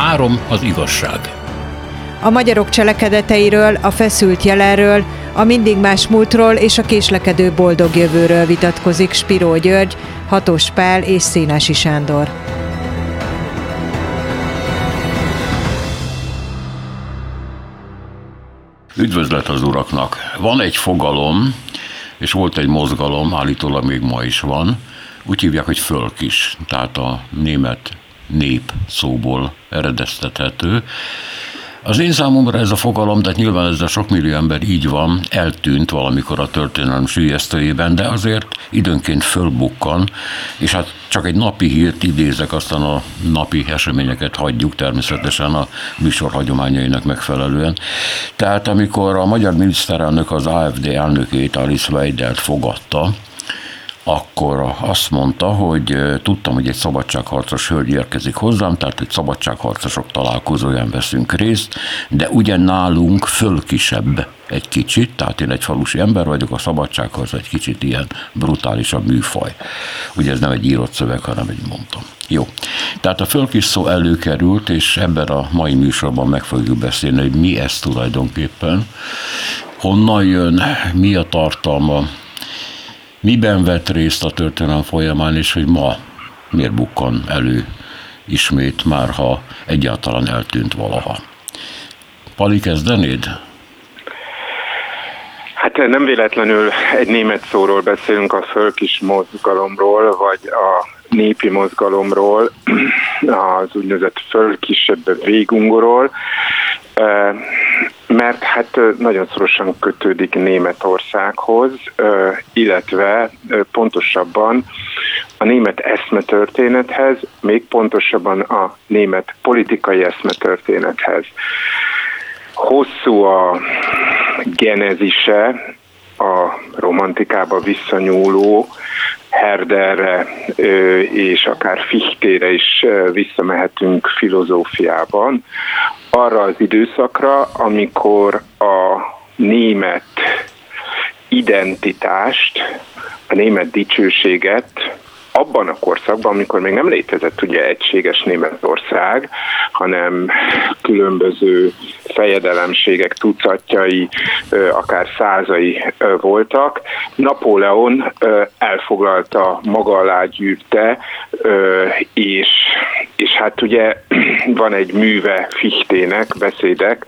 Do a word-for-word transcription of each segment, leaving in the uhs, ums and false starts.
Három az igazság. A magyarok cselekedeteiről, a feszült jelenről, a mindig más múltról és a késlekedő boldog jövőről vitatkozik Spiró György, Hatos Pál és Szénási Sándor. Üdvözlet az uraknak! Van egy fogalom, és volt egy mozgalom, állítólag még ma is van, úgy hívják, hogy fölkis, tehát a német nép szóból eredeztethető. Az én számomra ez a fogalom, de nyilván ezzel sok millió ember így van, eltűnt valamikor a történelem süllyesztőjében, de azért időnként fölbukkan, és hát csak egy napi hírt idézek, aztán a napi eseményeket hagyjuk természetesen a műsor hagyományainak megfelelően. Tehát amikor a magyar miniszterelnök az á ef dé elnökét, Alice Weidelt fogadta, akkor azt mondta, hogy tudtam, hogy egy szabadságharcos hölgy érkezik hozzám, tehát egy szabadságharcosok találkozóján veszünk részt, de ugye nálunk fölkisebb egy kicsit, tehát én egy falusi ember vagyok, a szabadságharc egy kicsit ilyen brutálisabb műfaj. Ugye ez nem egy írott szöveg, hanem egy mondtam. Jó. Tehát a fölkis szó előkerült, és ebben a mai műsorban meg fogjuk beszélni, hogy mi ez tulajdonképpen, honnan jön, mi a tartalma, miben vett részt a történelem folyamán, és hogy ma miért bukkan elő ismét, már ha egyáltalán eltűnt valaha. Pali, kezdenéd? Hát nem véletlenül egy német szóról beszélünk, a fölkis mozgalomról, vagy a népi mozgalomról, az úgynevezett fölkisebb végungról, mert hát nagyon szorosan kötődik Németországhoz, illetve pontosabban a német eszmetörténethez, még pontosabban a német politikai eszmetörténethez. Hosszú a genezise, a romantikába visszanyúló, Herderre és akár Fichtére is visszamehetünk filozófiában, arra az időszakra, amikor a német identitást, a német dicsőséget abban a korszakban, amikor még nem létezett ugye egységes Németország, hanem különböző fejedelemségek tucatjai, akár százai voltak, Napóleon elfoglalta, maga alá gyűrte, és, és hát ugye van egy műve Fichtének, beszédek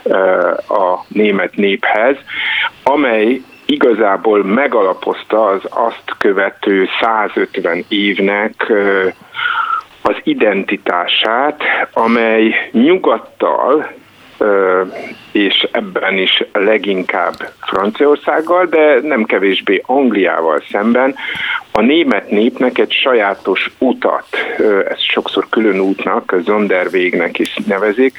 a német néphez, amely igazából megalapozta az azt követő százötven évnek az identitását, amely nyugattal, és ebben is leginkább Franciaországgal, de nem kevésbé Angliával szemben a német népnek egy sajátos utat, ezt sokszor külön útnak, Sonderwegnek is nevezik,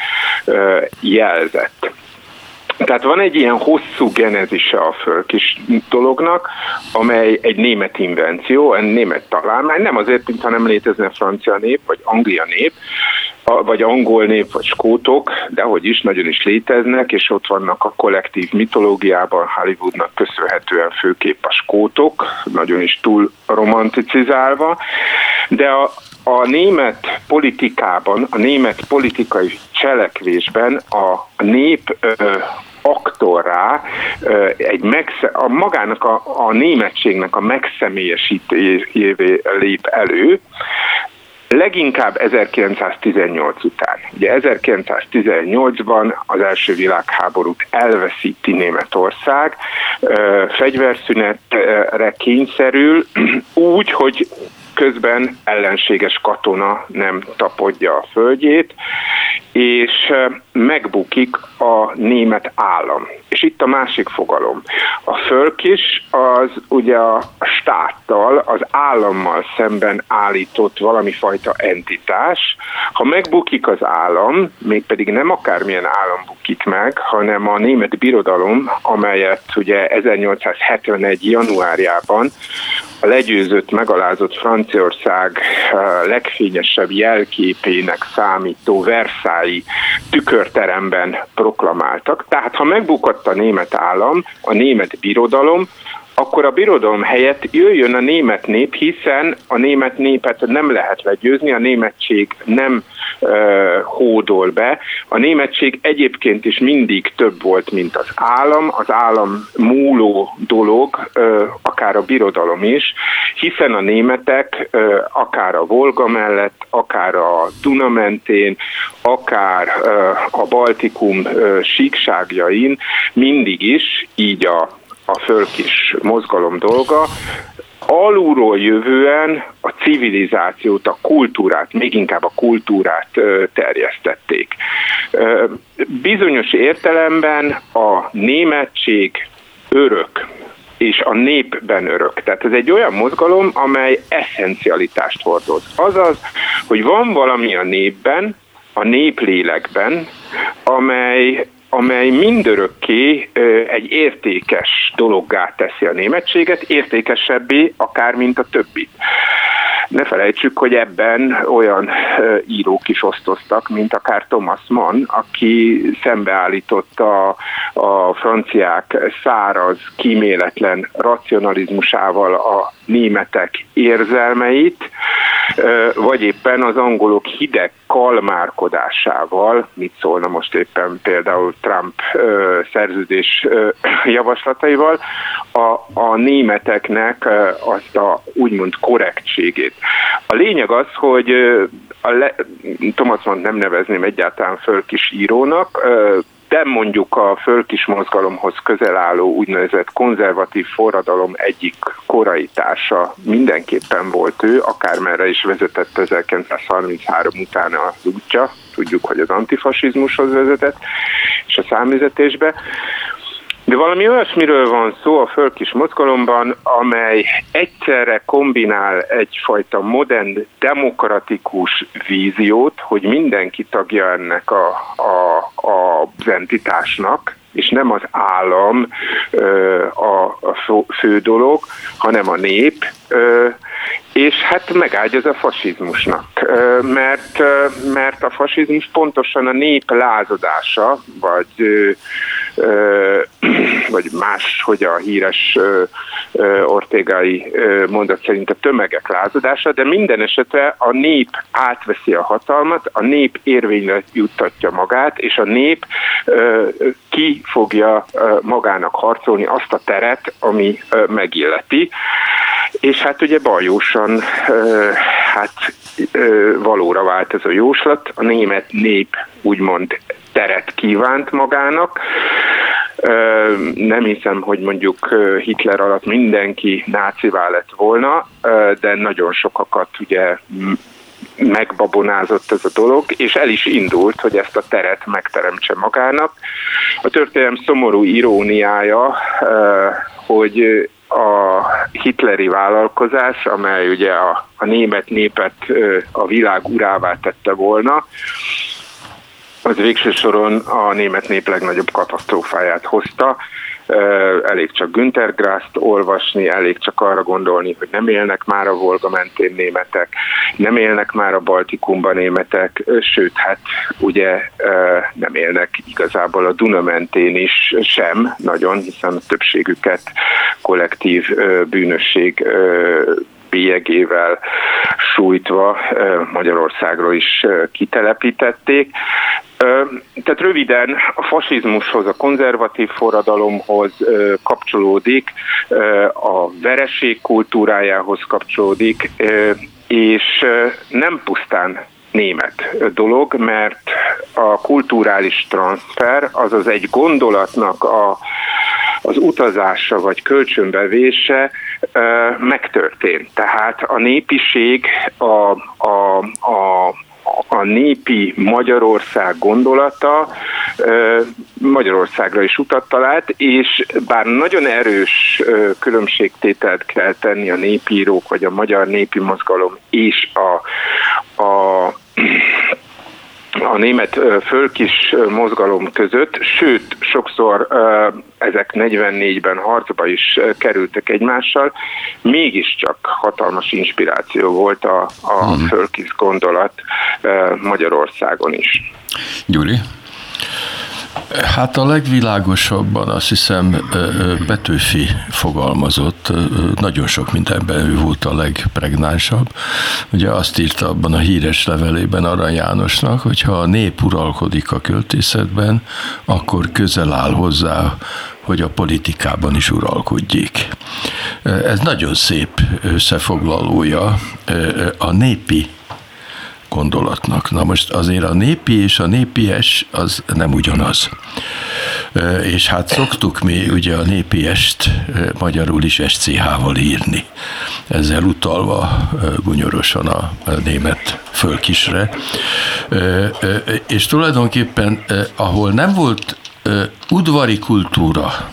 jelzett. Tehát van egy ilyen hosszú genezise a fölkis dolognak, amely egy német invenció, egy német találmány, nem azért, mintha nem létezne francia nép, vagy anglia nép, vagy angol nép, vagy skótok, de ahogy is, nagyon is léteznek, és ott vannak a kollektív mitológiában, Hollywoodnak köszönhetően főképp a skótok, nagyon is túl romanticizálva, de a A német politikában, a német politikai cselekvésben a nép ö, aktorrá ö, egy megsze- a magának a, a németségnek a megszemélyesítésé lép elő, leginkább ezerkilencszáztizennyolc után. Ugye ezerkilencszáztizennyolcban az első világháborút elveszíti Németország, ö, fegyverszünetre kényszerül, úgy, hogy közben ellenséges katona nem tapadja a földjét, és megbukik a német állam. És itt a másik fogalom. A fölkis az ugye a státtal, az állammal szemben állított valami fajta entitás. Ha megbukik az állam, mégpedig nem akármilyen állam bukik meg, hanem a német birodalom, amelyet ugye ezernyolcszázhetvenegy januárjában a legyőzött, megalázott Franciaország legfényesebb jelképének számító Versailles tükörteremben proklamáltak. Tehát ha megbukott a német állam, a német birodalom, akkor a birodalom helyett jöjjön a német nép, hiszen a német népet nem lehet legyőzni, a németség nem hódol be. A németség egyébként is mindig több volt, mint az állam, az állam múló dolog, akár a birodalom is, hiszen a németek akár a Volga mellett, akár a Duna mentén, akár a Baltikum síkságjain mindig is, így a, a fölkis mozgalom dolga, alulról jövően a civilizációt, a kultúrát, még inkább a kultúrát terjesztették. Bizonyos értelemben a németség örök, és a népben örök. Tehát ez egy olyan mozgalom, amely eszencialitást hordoz. Azaz, hogy van valami a népben, a néplélekben, amely amely mindörökké egy értékes dologgá teszi a németséget, értékesebbé akár, mint a többit. Ne felejtsük, hogy ebben olyan írók is osztoztak, mint akár Thomas Mann, aki szembeállította a franciák száraz, kíméletlen racionalizmusával a németek érzelmeit, vagy éppen az angolok hideg kalmárkodásával, mit szólna most éppen például Trump szerződés javaslataival, a, a németeknek azt a úgymond korrektségét. A lényeg az, hogy a le, Thomas Mann nem nevezném egyáltalán fölkis írónak, de mondjuk a fölkis mozgalomhoz közel álló úgynevezett konzervatív forradalom egyik korai társa mindenképpen volt ő, akármerre is vezetett ezerkilencszázharminchárom után az útja, tudjuk, hogy az antifasizmushoz vezetett, és a számüzetésbe. De valami olyasmiről van szó a fölkis mozgalomban, amely egyszerre kombinál egyfajta modern, demokratikus víziót, hogy mindenki tagja ennek a, a, a, az entitásnak, és nem az állam a, a fő dolog, hanem a nép, és hát megágyaz a fasizmusnak, mert, mert a fasizmus pontosan a nép lázadása, vagy, vagy más, hogy a híres ortegai mondat szerint a tömegek lázadása, de minden esetre a nép átveszi a hatalmat, a nép érvényre juttatja magát, és a nép ki fogja magának harcolni azt a teret, ami megilleti. És hát ugye bajósan hát, valóra vált ez a jóslat, a német nép úgymond teret kívánt magának. Nem hiszem, hogy mondjuk Hitler alatt mindenki nácivá lett volna, de nagyon sokakat ugye megbabonázott ez a dolog, és el is indult, hogy ezt a teret megteremtse magának. A történelem szomorú iróniája, hogy a hitleri vállalkozás, amely ugye a, a német népet a világ urává tette volna, az végső soron a német nép legnagyobb katasztrófáját hozta. Elég csak Günter Grass-t olvasni, elég csak arra gondolni, hogy nem élnek már a Volga mentén németek, nem élnek már a Baltikumban németek, sőt, hát ugye nem élnek igazából a Duna mentén is sem nagyon, hiszen a többségüket kollektív bűnösség bélyegével sújtva Magyarországról is kitelepítették. Tehát röviden a fasizmushoz, a konzervatív forradalomhoz kapcsolódik, a vereség kultúrájához kapcsolódik, és nem pusztán német dolog, mert a kulturális transfer, azaz egy gondolatnak a, az utazása vagy kölcsönbevése megtörtént. Tehát a népiség, a, a, a a népi Magyarország gondolata Magyarországra is utat talált, és bár nagyon erős különbségtételt kell tenni a népírók, vagy a magyar népi mozgalom és a, a a német fölkis mozgalom között, sőt, sokszor ezek negyvennégyben harcba is kerültek egymással, mégiscsak hatalmas inspiráció volt a, a hmm. fölkis gondolat Magyarországon is. Gyuri? Hát a legvilágosabban azt hiszem Petőfi fogalmazott, nagyon sok mindenben ő volt a legpregnánsabb. Ugye azt írta abban a híres levelében Arany Jánosnak, hogy ha a nép uralkodik a költészetben, akkor közel áll hozzá, hogy a politikában is uralkodjék. Ez nagyon szép összefoglalója a népi gondolatnak. Na most azért a népi és a népies az nem ugyanaz. És hát szoktuk mi ugye a népiest magyarul is es cé há-val írni. Ezzel utalva gunyorosan a német fölkisre. És tulajdonképpen ahol nem volt udvari kultúra,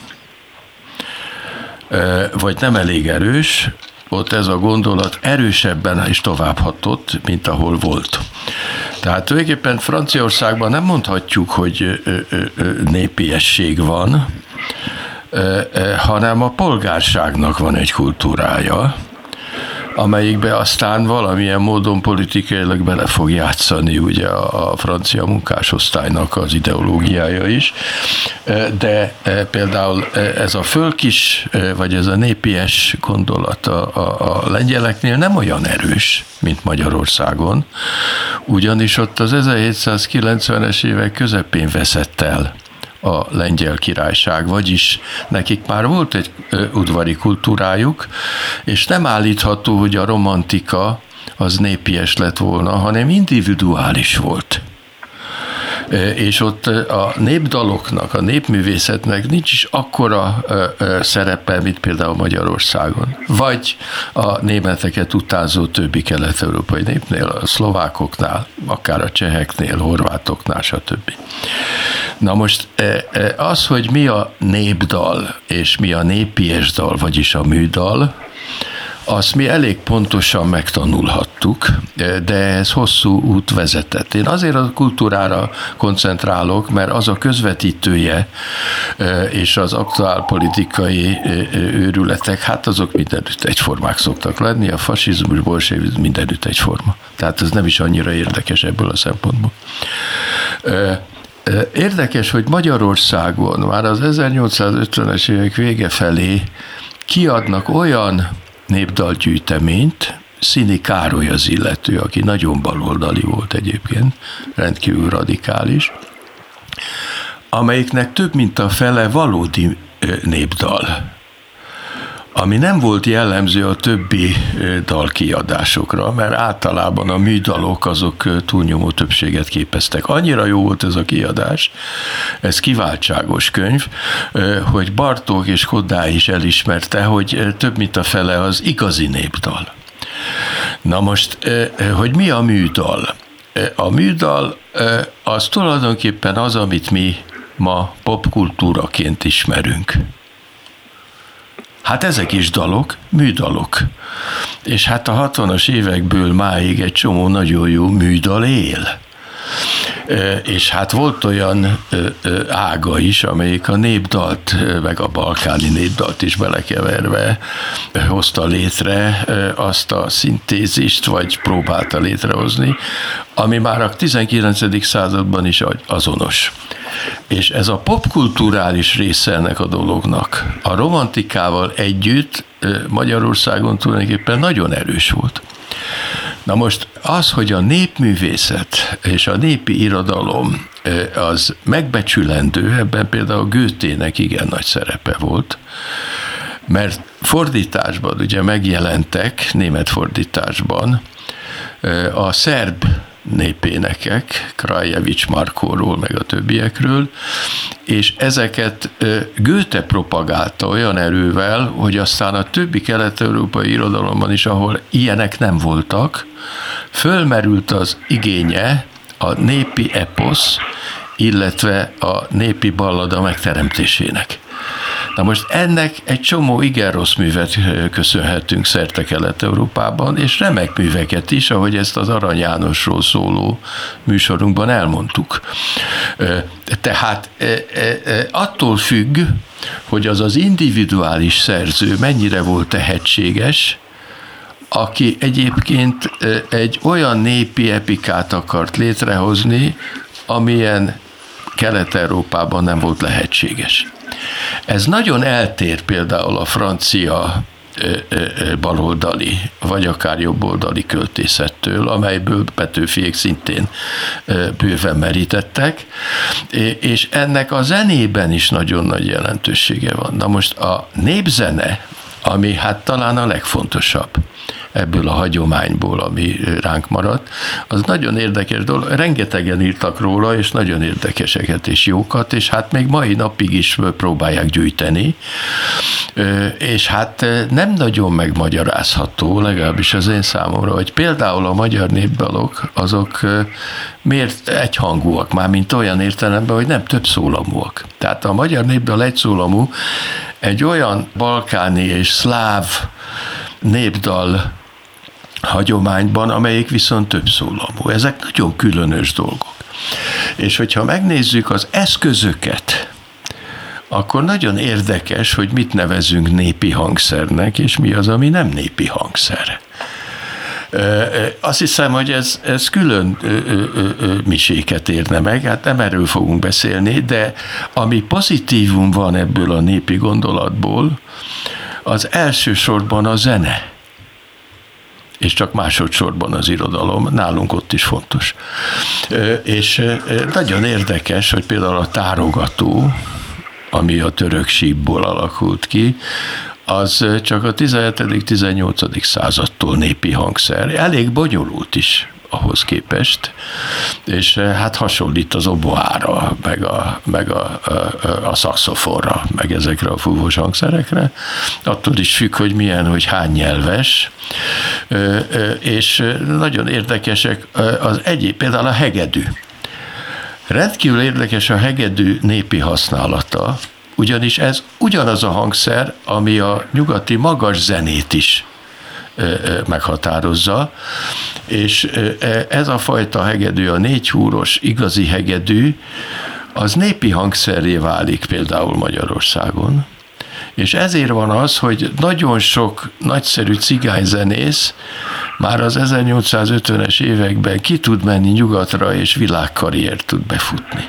vagy nem elég erős, ott ez a gondolat erősebben is továbbhatott, mint ahol volt. Tehát tulajdonképpen Franciaországban nem mondhatjuk, hogy népiesség van, hanem a polgárságnak van egy kultúrája, amelyikbe aztán valamilyen módon politikailag bele fog játszani ugye a, a francia munkásosztálynak az ideológiája is, de például ez a fölkis, vagy ez a népies gondolat a, a, a lengyeleknél nem olyan erős, mint Magyarországon, ugyanis ott az ezerhétszázkilencvenes évek közepén veszett el a lengyel királyság, vagyis nekik már volt egy udvari kultúrájuk, és nem állítható, hogy a romantika az népies lett volna, hanem individuális volt. És ott a népdaloknak, a népművészetnek nincs is akkora szerepe, mint például Magyarországon. Vagy a németeket utánzó többi kelet-európai népnél, a szlovákoknál, akár a cseheknél, horvátoknál, stb. Na most az, hogy mi a népdal, és mi a népies dal, vagyis a műdal, azt mi elég pontosan megtanulhattuk, de ez hosszú út vezetett. Én azért a kultúrára koncentrálok, mert az a közvetítője és az aktuálpolitikai őrületek, hát azok mindenütt egyformák szoktak lenni, a fasizmus, bolsevizmus mindenütt egyforma. Tehát ez nem is annyira érdekes ebből a szempontból. Érdekes, hogy Magyarországon már az ezernyolcszázötvenes évek vége felé kiadnak olyan népdalgyűjteményt, Színi Károly az illető, aki nagyon baloldali volt egyébként, rendkívül radikális, amelyiknek több mint a fele valódi népdal, ami nem volt jellemző a többi dalkiadásokra, mert általában a műdalok azok túlnyomó többséget képeztek. Annyira jó volt ez a kiadás, ez kiváltságos könyv, hogy Bartók és Kodály is elismerte, hogy több mint a fele az igazi népdal. Na most, hogy mi a műdal? A műdal az tulajdonképpen az, amit mi ma popkultúraként ismerünk. Hát ezek is dalok, műdalok. És hát a hatvanas évekből máig egy csomó nagyon jó műdal él. És hát volt olyan ága is, amelyik a népdalt, meg a balkáni népdalt is belekeverve hozta létre azt a szintézist, vagy próbálta létrehozni, ami már a tizenkilencedik században is azonos. És ez a popkulturális része ennek a dolognak a romantikával együtt Magyarországon tulajdonképpen nagyon erős volt. Na most az, hogy a népművészet és a népi irodalom az megbecsülendő, ebben például Goethének igen nagy szerepe volt, mert fordításban ugye megjelentek, német fordításban a szerb népénekek, Krajevics Markóról, meg a többiekről, és ezeket Goethe propagálta olyan erővel, hogy aztán a többi kelet-európai irodalomban is, ahol ilyenek nem voltak, fölmerült az igénye a népi eposz, illetve a népi ballada megteremtésének. Na most ennek egy csomó igen rossz művet köszönhetünk szerte Kelet-Európában, és remek műveket is, ahogy ezt az Arany Jánosról szóló műsorunkban elmondtuk. Tehát attól függ, hogy az az individuális szerző mennyire volt tehetséges, aki egyébként egy olyan népi epikát akart létrehozni, amilyen Kelet-Európában nem volt lehetséges. Ez nagyon eltér például a francia baloldali, vagy akár jobboldali költészettől, amelyből Petőfiék szintén bőven merítettek, és ennek a zenében is nagyon nagy jelentősége van. Na most a népzene, ami hát talán a legfontosabb ebből a hagyományból, ami ránk maradt, az nagyon érdekes dolog. Rengetegen írtak róla, és nagyon érdekeseket és jókat, és hát még mai napig is próbálják gyűjteni, és hát nem nagyon megmagyarázható, legalábbis az én számomra, hogy például a magyar népdalok, azok miért egyhangúak, már mint olyan értelemben, hogy nem több szólamúak. Tehát a magyar népdal egyszólamú egy olyan balkáni és szláv népdal hagyományban, amelyik viszont több szólamú. Ezek nagyon különös dolgok. És hogyha megnézzük az eszközöket, akkor nagyon érdekes, hogy mit nevezünk népi hangszernek, és mi az, ami nem népi hangszer. Azt hiszem, hogy ez, ez külön miséket érne meg, hát nem erről fogunk beszélni, de ami pozitívum van ebből a népi gondolatból, az elsősorban a zene, és csak másodszorban az irodalom, nálunk ott is fontos. És nagyon érdekes, hogy például a tárogató, ami a török sípból alakult ki, az csak a tizenhetedik-tizennyolcadik századtól népi hangszer. Elég bonyolult is ahhoz képest, és hát hasonlít az oboára, meg a, meg a, a, a szaxofonra, meg ezekre a fúvós hangszerekre. Attól is függ, hogy milyen, hogy hány nyelves, és nagyon érdekesek az egyéb, például a hegedű. Rendkívül érdekes a hegedű népi használata, ugyanis ez ugyanaz a hangszer, ami a nyugati magas zenét is meghatározza, és ez a fajta hegedű, a négyhúros igazi hegedű, az népi hangszerré válik például Magyarországon, és ezért van az, hogy nagyon sok nagyszerű cigányzenész már az ezernyolcszázötvenes években ki tud menni nyugatra, és világkarriert tud befutni.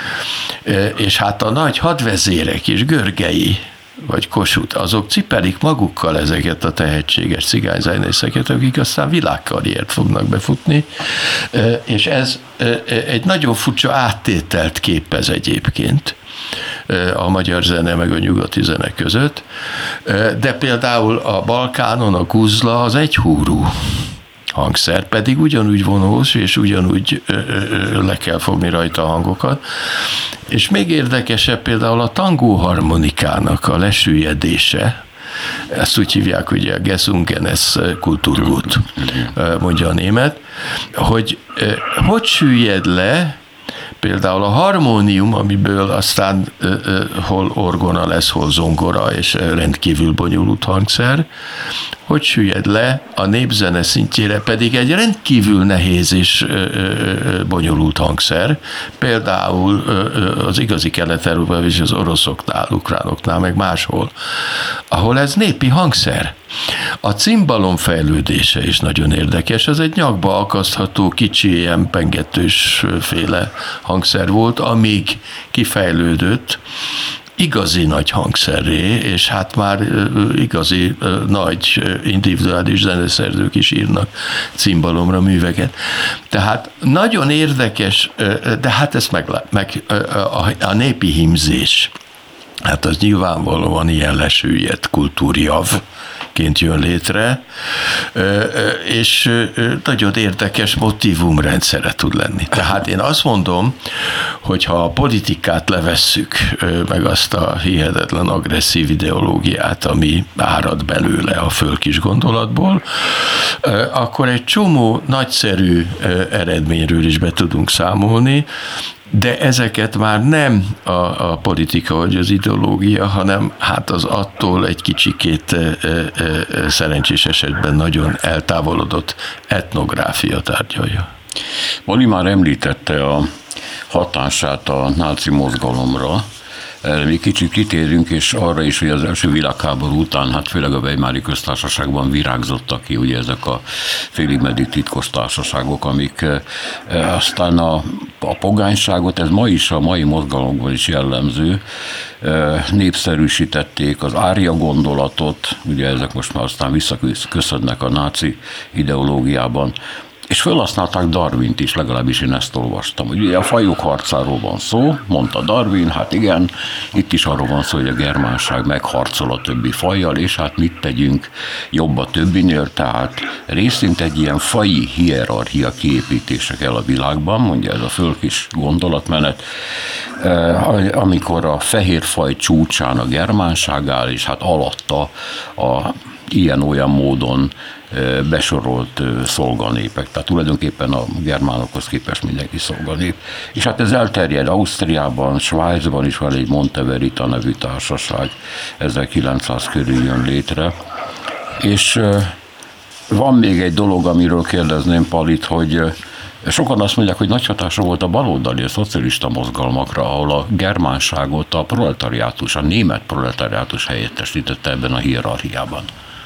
És hát a nagy hadvezérek és Görgei, vagy Kossuth, azok cipelik magukkal ezeket a tehetséges cigányzenészeket, akik aztán világkarriert fognak befutni, és ez egy nagyon furcsa áttételt képez egyébként a magyar zene meg a nyugati zene között, de például a Balkánon a guzla az egyhúrú hangszer, pedig ugyanúgy vonós, és ugyanúgy le kell fogni rajta a hangokat. És még érdekesebb például a tangóharmonikának a lesüllyedése, ezt úgy hívják, ugye a Gesungenes Kulturgut, mondja a német, hogy hogy süllyed le például a harmónium, amiből aztán hol orgona lesz, hol zongora, és rendkívül bonyolult hangszer, hogy süllyed le a népzene szintjére, pedig egy rendkívül nehéz és bonyolult hangszer, például az igazi Kelet-Európában és az oroszoknál, ukránoknál, meg máshol, ahol ez népi hangszer. A cimbalom fejlődése is nagyon érdekes, ez egy nyakba akasztható, kicsi, ilyen pengetős féle hangszer volt, amíg kifejlődött igazi nagy hangszerré, és hát már igazi nagy individuális zeneszerzők is írnak cimbalomra műveket. Tehát nagyon érdekes, de hát ez meg, meg a, a népi hímzés, hát az nyilvánvalóan ilyen lesüllyedt kultúrjavként jön létre, és nagyon érdekes motívumrendszere tud lenni. Tehát én azt mondom, hogy ha a politikát levesszük, meg azt a hihetetlen agresszív ideológiát, ami árad belőle a fölkis gondolatból, akkor egy csomó nagyszerű eredményről is be tudunk számolni, de ezeket már nem a, a politika vagy az ideológia, hanem hát az attól egy kicsikét e, e, e, szerencsés esetben nagyon eltávolodott etnográfia tárgyalja. Bali már említette a hatását a náci mozgalomra. mi kicsit kitérünk, és arra is, hogy az első világháború után, hát főleg a Weimári köztársaságban virágzottak ki ugye ezek a félig meddig titkos társaságok, amik aztán a, a pogányságot, ez ma is a mai mozgalomban is jellemző, népszerűsítették az árja gondolatot, ugye ezek most már aztán visszaköszönnek a náci ideológiában, és felhasználták Darwint is, legalábbis én ezt olvastam. Ugye a fajok harcáról van szó, mondta Darwin, hát igen, itt is arról van szó, hogy a germánság megharcol a többi fajjal, és hát mit tegyünk jobb a többinél, tehát részint egy ilyen faji hierarchia kiépítése kell a világban, mondja ez a fölkis gondolatmenet, amikor a fehér faj csúcsán a germánság áll, és hát alatta a ilyen-olyan módon besorolt szolganépek. Tehát tulajdonképpen a germánokhoz képest mindenki szolganép. És hát ez elterjed Ausztriában, Svájcban is van egy Monteverita nevű társaság, ezerkilencszáz körül jön létre. És van még egy dolog, amiről kérdezném Palit, hogy sokan azt mondják, hogy nagy hatása volt a baloldali, a szocialista mozgalmakra, ahol a germánságot a proletariátus, a német proletariátus helyettesítette ebben a hierarchiában.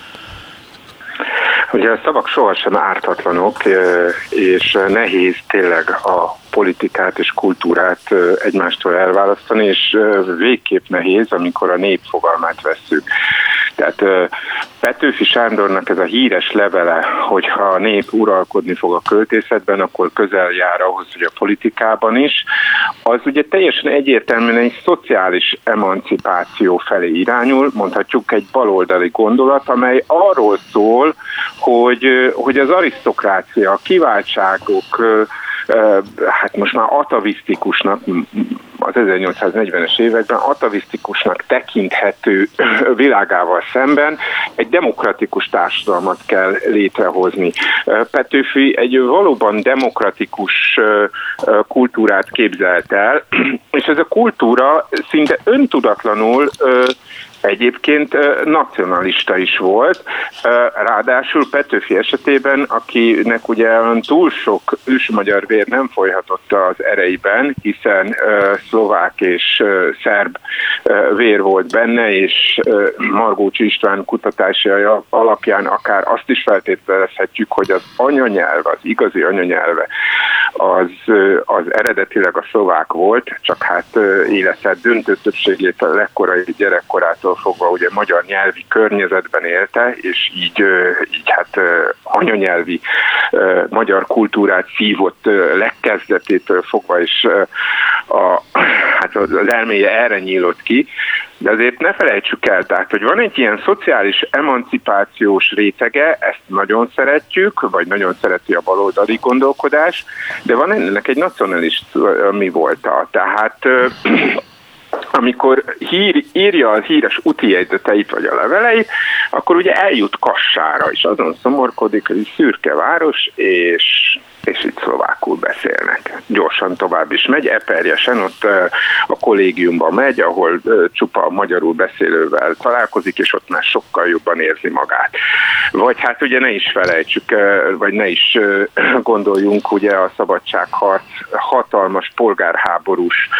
Ugye a szavak sohasem ártatlanok, és nehéz tényleg a politikát és kultúrát egymástól elválasztani, és végképp nehéz, amikor a nép fogalmát vesszük. Tehát Petőfi Sándornak ez a híres levele, hogyha a nép uralkodni fog a költészetben, akkor közel jár ahhoz, hogy a politikában is, az ugye teljesen egyértelműen egy szociális emancipáció felé irányul, mondhatjuk egy baloldali gondolat, amely arról szól, hogy, hogy az arisztokrácia, a kiváltságok, hát most már atavisztikusnak, az ezernyolcszáznegyvenes években atavisztikusnak tekinthető világával szemben egy demokratikus társadalmat kell létrehozni. Petőfi egy valóban demokratikus kultúrát képzelt el, és ez a kultúra szinte öntudatlanul egyébként nacionalista is volt, ráadásul Petőfi esetében, akinek ugye túl sok ősmagyar vér nem folyhatott az ereiben, hiszen szlovák és szerb vér volt benne, és Margócsi István kutatásai alapján akár azt is feltételezhetjük, hogy az anyanyelv, az igazi anyanyelve, az, az eredetileg a szlovák volt, csak hát élete döntő többségét a legkorai gyerekkorától fogva ugye magyar nyelvi környezetben élte, és így, így hát anyanyelvi magyar kultúrát szívott legkezdetétől fogva, és a, hát az elméje erre nyílott ki. De azért ne felejtsük el, tehát, hogy van egy ilyen szociális emancipációs rétege, ezt nagyon szeretjük, vagy nagyon szereti a baloldali gondolkodás, de van ennek egy nacionalista mi volta. Tehát amikor hír, írja a híres úti jegyzeteit vagy a leveleit, akkor ugye eljut Kassára, és azon szomorkodik, hogy egy szürke város, és, és itt szlovákul beszélnek. Gyorsan tovább is megy, Eperjesen, ott a kollégiumba megy, ahol csupa magyarul beszélővel találkozik, és ott már sokkal jobban érzi magát. Vagy hát ugye ne is felejtsük, vagy ne is gondoljunk ugye a szabadságharc hatalmas polgárháborús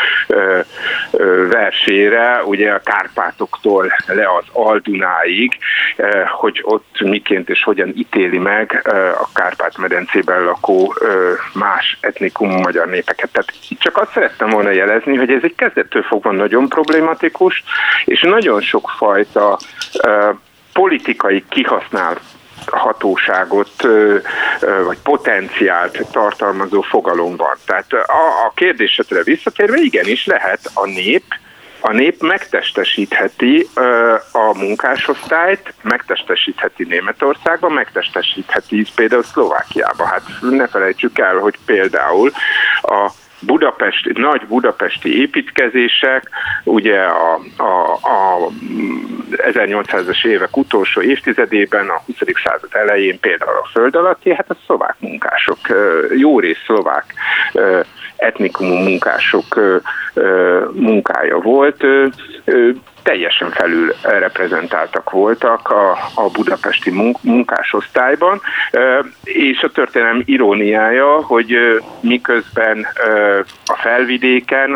versére, ugye a Kárpátoktól le az Aldunáig, hogy ott miként és hogyan ítéli meg a Kárpát-medencében lakó más etnikumú magyar népeket. Tehát itt csak azt szerettem volna jelezni, hogy ez egy kezdettől fogva nagyon problematikus, és nagyon sokfajta politikai kihasznált hatóságot vagy potenciált tartalmazó fogalom van. Tehát a, a kérdésedre visszatérve, igenis lehet a nép, a nép megtestesítheti a munkásosztályt, megtestesítheti Németországban, megtestesítheti például Szlovákiában. Hát ne felejtsük el, hogy például a Budapesti, nagy budapesti építkezések, ugye a, a, a ezernyolcszázas évek utolsó évtizedében, a huszadik század elején például a föld alatti, hát a szlovák munkások, jó rész szlovák etnikumú munkások munkája volt, teljesen felül reprezentáltak voltak a, a budapesti munkásosztályban, és a történelem iróniája, hogy miközben a felvidéken,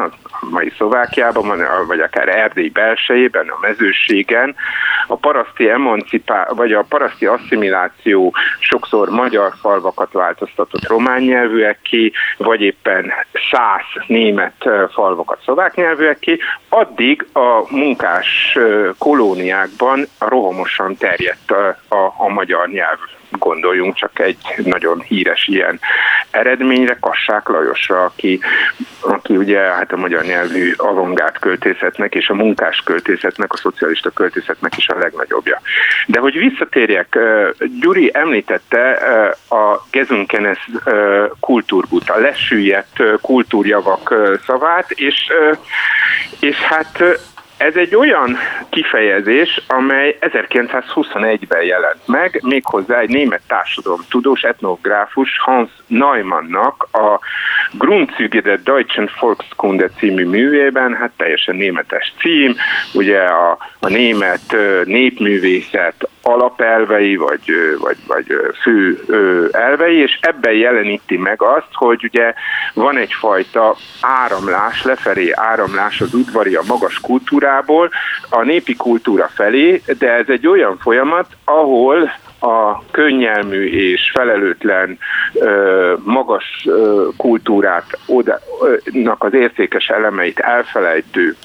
mai Szlovákiában, vagy akár Erdély belsejében, a mezőségen, a paraszti emancipá, vagy a paraszti asszimiláció sokszor magyar falvakat változtatott román nyelvűekké, vagy éppen száz német falvakat szlovák nyelvűekké, addig a munkás kolóniákban rohamosan terjedt a, a, a magyar nyelv. Gondoljunk csak egy nagyon híres ilyen eredményre, Kassák Lajosra, aki, aki ugye hát a magyar nyelvű avantgárd költészetnek és a munkás költészetnek, a szocialista költészetnek is a legnagyobbja. De hogy visszatérjek, Gyuri említette a Gesunkenes kultúrgut, a lesüllyedt kultúrjavak szavát, és, és hát ez egy olyan kifejezés, amely ezerkilencszázhuszonegyben jelent meg, méghozzá egy német társadalomtudós, etnográfus Hans Neumannnak a Grundzüge der Deutschen Volkskunde című művében, hát teljesen németes cím, ugye a, a német népművészet alapelvei, vagy, vagy, vagy fő elvei, és ebben jeleníti meg azt, hogy ugye van egyfajta áramlás, lefelé áramlás az udvari, a magas kultúrából a népi kultúra felé, de ez egy olyan folyamat, ahol a könnyelmű és felelőtlen magas kultúrát oda-nak az értékes elemeit elfelejtő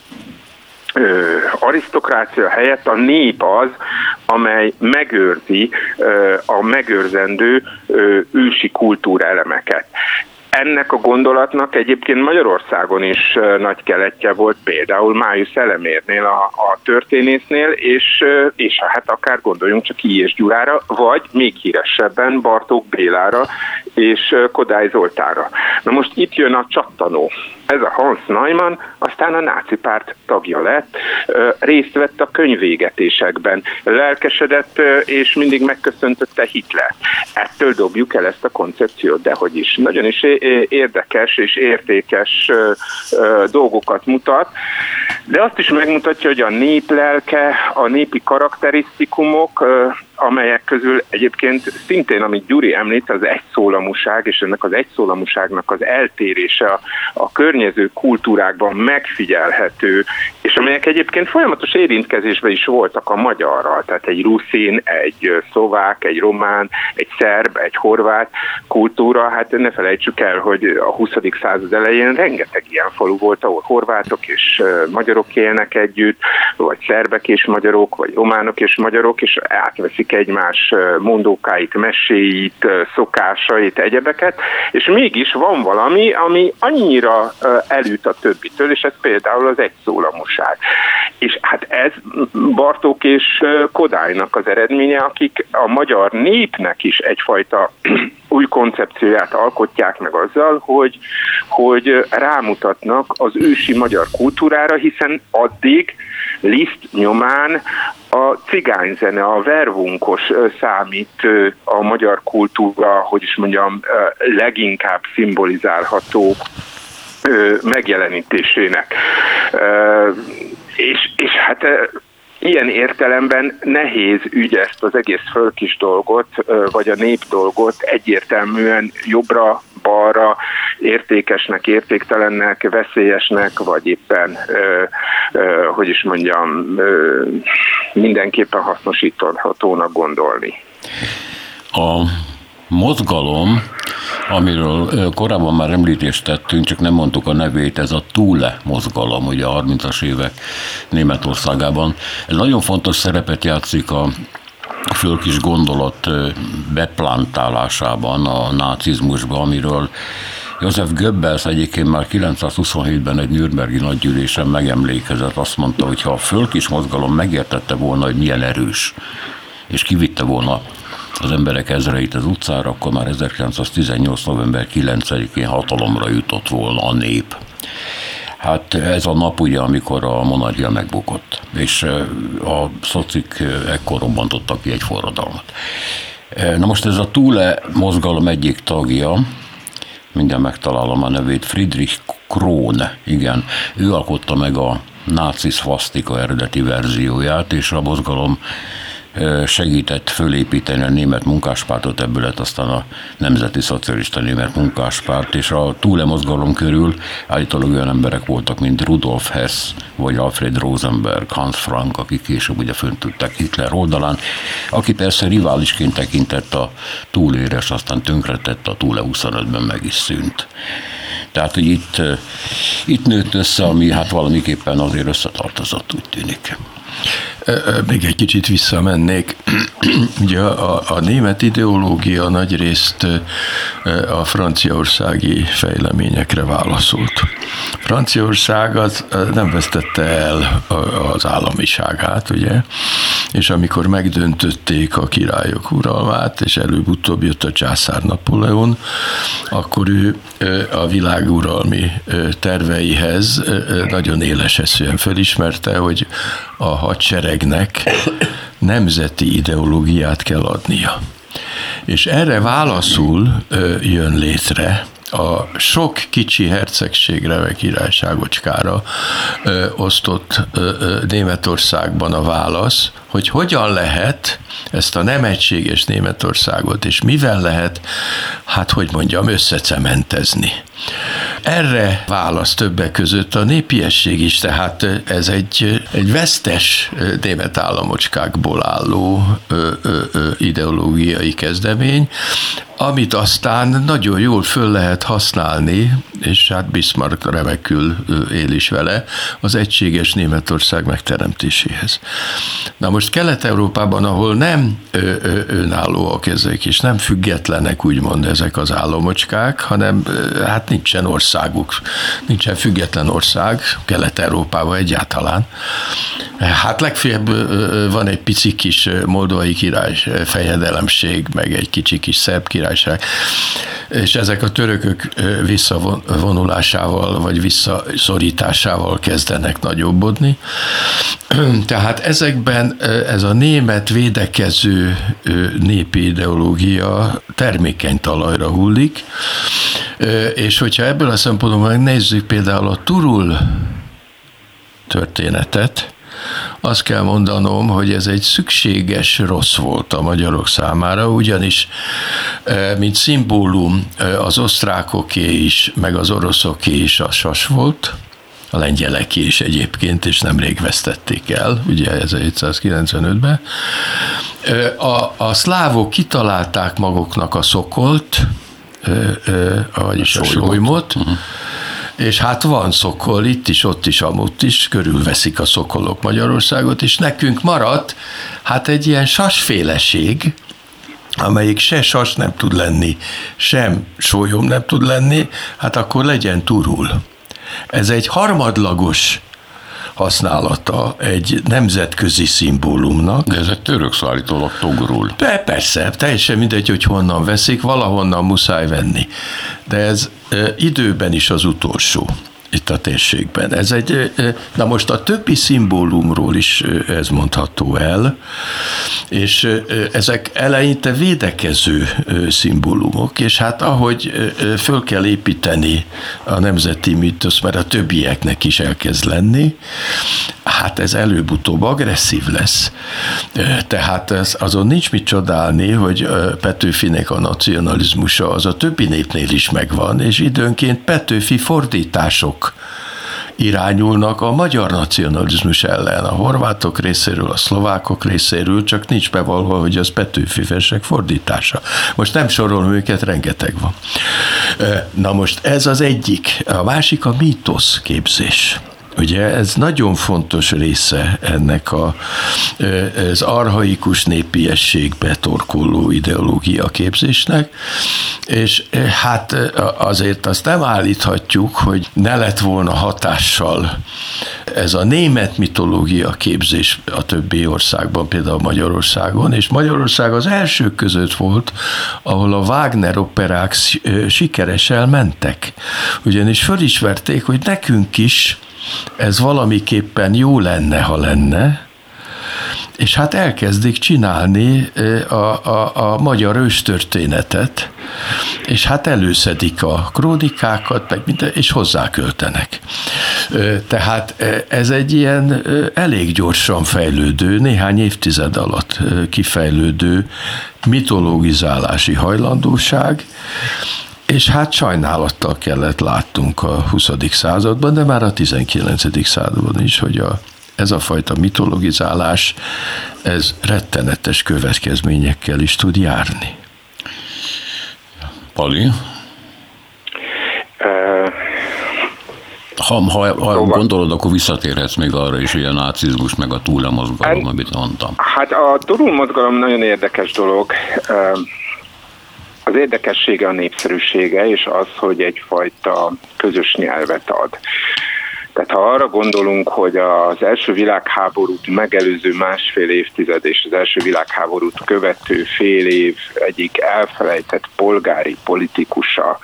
arisztokrácia helyett a nép az, amely megőrzi a megőrzendő ősi kultúrelemeket. Ennek a gondolatnak egyébként Magyarországon is nagy keletje volt, például Májusz Elemérnél, a, a történésznél, és, és hát akár gondoljunk csak Ilyes Gyurára, vagy még híresebben Bartók Bélára és Kodály Zoltánra. Na most itt jön a csattanó. Ez a Hans Neumann aztán a náci párt tagja lett, részt vett a könyvégetésekben, lelkesedett és mindig megköszöntötte Hitler. Ettől dobjuk el ezt a koncepciót, dehogy is. Nagyon is érdekes és értékes dolgokat mutat, de azt is megmutatja, hogy a nép lelke, a népi karakterisztikumok, amelyek közül egyébként szintén, amit Gyuri említ, az egyszólamúság, és ennek az egyszólamúságnak az eltérése a, a környező kultúrákban megfigyelhető, és amelyek egyébként folyamatos érintkezésben is voltak a magyarral, tehát egy ruszin, egy szlovák, egy román, egy szerb, egy horvát kultúra, hát ne felejtsük el, hogy a huszadik század elején rengeteg ilyen falu volt, ahol horvátok és magyarok élnek együtt, vagy szerbek és magyarok, vagy románok és magyarok, és átveszik egymás mondókáit, meséit, szokásait, egyebeket, és mégis van valami, ami annyira elüt a többitől, és ez például az egyszólamúság. És hát ez Bartók és Kodálynak az eredménye, akik a magyar népnek is egyfajta új koncepcióját alkotják meg azzal, hogy, hogy rámutatnak az ősi magyar kultúrára, hiszen addig Liszt nyomán a cigányzene, a vervunkos számít a magyar kultúra, hogy is mondjam, leginkább szimbolizálható megjelenítésének. És, és hát ilyen értelemben nehéz ügy ezt az egész fölkis dolgot, vagy a nép dolgot egyértelműen jobbra, balra, értékesnek, értéktelennek, veszélyesnek, vagy éppen, ö, ö, hogy is mondjam, ö, mindenképpen hasznosíthatónak gondolni. A mozgalom, amiről korábban már említést tettünk, csak nem mondtuk a nevét, ez a Thule mozgalom, ugye a harmincas évek Németországában. Ez nagyon fontos szerepet játszik a fölkis gondolat beplantálásában, a nácizmusban, amiről Joseph Goebbels egyébként már kilencszázhuszonhétben egy nürnbergi nagygyűlésen megemlékezett, azt mondta, hogy ha a fölkis mozgalom megértette volna, hogy milyen erős, és kivitte volna az emberek ezreit az utcára, akkor már ezerkilencszáztizennyolc. november kilencedikén hatalomra jutott volna a nép. Hát ez a nap ugye, amikor a monarchia megbukott, és a szocik ekkor robbantottak ki egy forradalmat. Na most ez a Thule mozgalom egyik tagja, mindjárt megtalálom a nevét, Friedrich Krohn, igen, ő alkotta meg a náci szvasztika eredeti verzióját, és a mozgalom segített fölépíteni a német munkáspártot, ebből lett aztán a Nemzeti Szocialista Német Munkáspárt, és a Thule mozgalom körül állítólag olyan emberek voltak, mint Rudolf Hess, vagy Alfred Rosenberg, Hans Frank, akik később ugye föntültek Hitler oldalán, aki persze riválisként tekintett a Thulére, és aztán tönkretett, a Thule huszonötben meg is szűnt. Tehát, hogy itt, itt nőtt össze, ami hát valamiképpen azért összetartozott, úgy tűnik. Még egy kicsit visszamennék. Ugye a, a német ideológia nagyrészt a franciaországi fejleményekre válaszolt. Franciaország az nem vesztette el az államiságát, ugye, és amikor megdöntötték a királyok uralmát, és előbb-utóbb jött a császár Napóleon, akkor ő a világuralmi terveihez nagyon éleseszűen felismerte, hogy a hadseregnek nemzeti ideológiát kell adnia. És erre válaszul jön létre a sok kicsi hercegségre vagy királyságocskára ö, osztott ö, ö, Németországban a válasz, hogy hogyan lehet ezt a nem egységes Németországot, és mivel lehet, hát hogy mondjam, összecementezni. Erre válasz többek között a népiesség is, tehát ez egy, egy vesztes német államocskákból álló ö, ö, ö, ideológiai kezdemény, amit aztán nagyon jól föl lehet használni, és hát Bismarck remekül él is vele, az egységes Németország megteremtéséhez. Na most Kelet-Európában, ahol nem ö, ö, önállóak ezek, és nem függetlenek, úgymond ezek az államocskák, hanem ö, hát nincsen országuk, nincsen független ország, Kelet-Európában egyáltalán. Hát legfeljebb ö, van egy pici kis moldovai király fejedelemség, meg egy kicsi kis szerb királyság, és ezek a törökök visszavonulásával, vagy visszaszorításával kezdenek nagyobbodni. Tehát ezekben ez a német védekező népi ideológia termékeny talajra hullik, és hogyha ebből a szempontból megnézzük például a Turul történetet, azt kell mondanom, hogy ez egy szükséges rossz volt a magyarok számára, ugyanis mint szimbólum az osztrákoké is, meg az oroszoké is a sas volt, a lengyeleké is egyébként, és nemrég vesztették el, ugye ezerhétszázkilencvenötben. A, a szlávok kitalálták maguknak a szokolt, vagyis a solymot, uh-huh. És hát van szokol, itt is, ott is, amútt is, körülveszik a szokolok Magyarországot, és nekünk maradt hát egy ilyen sasféleség, amelyik se sas nem tud lenni, sem sólyom nem tud lenni, hát akkor legyen Turul. Ez egy harmadlagos használata egy nemzetközi szimbólumnak. De ezek török szó állítólag Togrul. De persze, teljesen mindegy, hogy honnan veszik, valahonnan muszáj venni. De ez e, időben is az utolsó itt a térségben. Ez egy, na most a többi szimbólumról is ez mondható el, és ezek eleinte védekező szimbólumok, és hát ahogy föl kell építeni a nemzeti mítosz, mert a többieknek is elkezd lenni, hát ez előbb-utóbb agresszív lesz. Tehát ez, azon nincs mit csodálni, hogy Petőfinek a nacionalizmusa az a többi népnél is megvan, és időnként Petőfi fordítások irányulnak a magyar nacionalizmus ellen, a horvátok részéről, a szlovákok részéről, csak nincs bevallva, hogy az Petőfi versek fordítása. Most nem sorolom őket, rengeteg van. Na most ez az egyik. A másik a mítosz képzés. Ugye ez nagyon fontos része ennek a, az archaikus népiességbe torkolló ideológia képzésnek, és hát azért azt nem állíthatjuk, hogy ne lett volna hatással ez a német mitológia képzés a többi országban, például Magyarországon, és Magyarország az elsők között volt, ahol a Wagner operák sikeresen mentek. Ugyanis fölismerték, hogy nekünk is ez valamiképpen jó lenne, ha lenne, és hát elkezdik csinálni a, a, a magyar őstörténetet, és hát előszedik a krónikákat, meg minden, és hozzáköltenek. Tehát ez egy ilyen elég gyorsan fejlődő, néhány évtized alatt kifejlődő mitologizálási hajlandóság, és hát sajnálattal kellett láttunk a huszadik században, de már a tizenkilencedik században is, hogy a, ez a fajta mitologizálás, ez rettenetes következményekkel is tud járni. Pali? Ha, ha, ha gondolod, akkor visszatérhetsz még arra is, hogy a nácizmus meg a Thule mozgalom, hát, amit mondtam. Hát a Thule mozgalom nagyon érdekes dolog. Az érdekessége a népszerűsége, és az, hogy egyfajta közös nyelvet ad. Tehát ha arra gondolunk, hogy az első világháborút megelőző másfél évtized és az első világháborút követő fél év egyik elfelejtett polgári politikusa,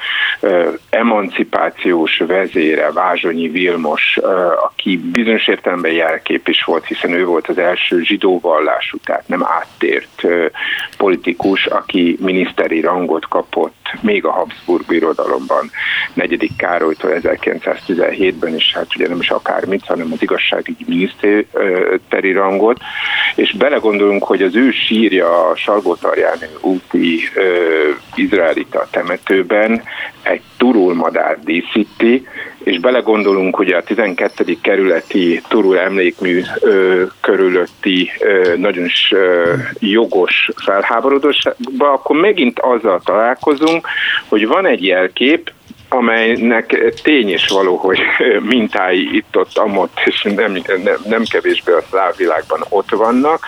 emancipációs vezére, Vázsonyi Vilmos, aki bizonyos értelemben jelkép is volt, hiszen ő volt az első zsidó vallású, tehát nem áttért politikus, aki miniszteri rangot kapott még a Habsburg birodalomban, negyedik Károlytól ezerkilencszáztizenhétben, és hát ugye nem is akármit, hanem az igazságügyi miniszteri rangot, és belegondolunk, hogy az ő sírja a Salgótarjáni úti ö, izraelita temetőben egy turulmadár díszíti, és belegondolunk, hogy a tizenkettedik kerületi Turul emlékmű ö, körülötti ö, nagyon is ö, jogos felháborodásba, akkor megint azzal találkozunk, hogy van egy jelkép, amelynek tény is való, hogy mintái itt-ott, amott, és nem, nem, nem kevésbé a szláv világban ott vannak,